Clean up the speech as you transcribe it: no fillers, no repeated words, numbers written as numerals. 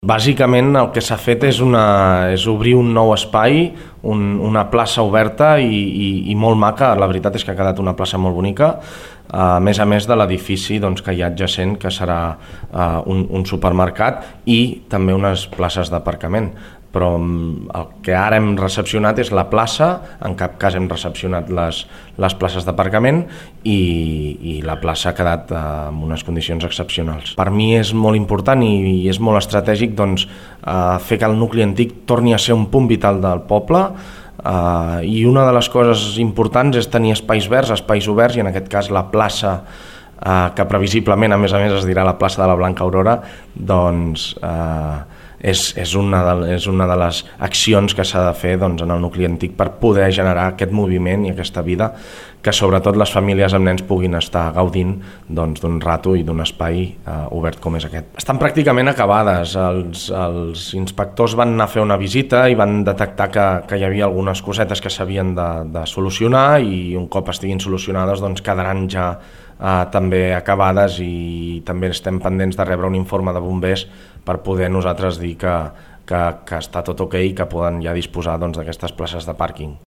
Bàsicament el que s'ha fet és obrir un nou espai, una plaça oberta i molt maca. La veritat és que ha quedat una plaça molt bonica, a més de l'edifici que hi ha adjacent, que serà un supermercat i també unes places d'aparcament. Però el que ara hem recepcionat és la plaça, en cap cas hem recepcionat les places d'aparcament i la plaça ha quedat en unes condicions excepcionals. Per mi és molt important i és molt estratègic fer que el nucli antic torni a ser un punt vital del poble, i una de les coses importants és tenir espais verds, espais oberts, i en aquest cas la plaça, que previsiblement a més es dirà la plaça de la Blanca Aurora, és una de les accions que s'ha de fer en el nucli antic per poder generar aquest moviment i aquesta vida, que sobretot les famílies amb nens puguin estar gaudint d'un rato i d'un espai obert com és aquest. Estan pràcticament acabades. Els inspectors van anar a fer una visita i van detectar que hi havia algunes cosetes que s'havien de solucionar, i un cop estiguin solucionades quedaran ja també acabades, i també estem pendents de rebre un informe de bombers per poder nosaltres dir que està tot ok i que poden ja disposar d'aquestes places de pàrquing.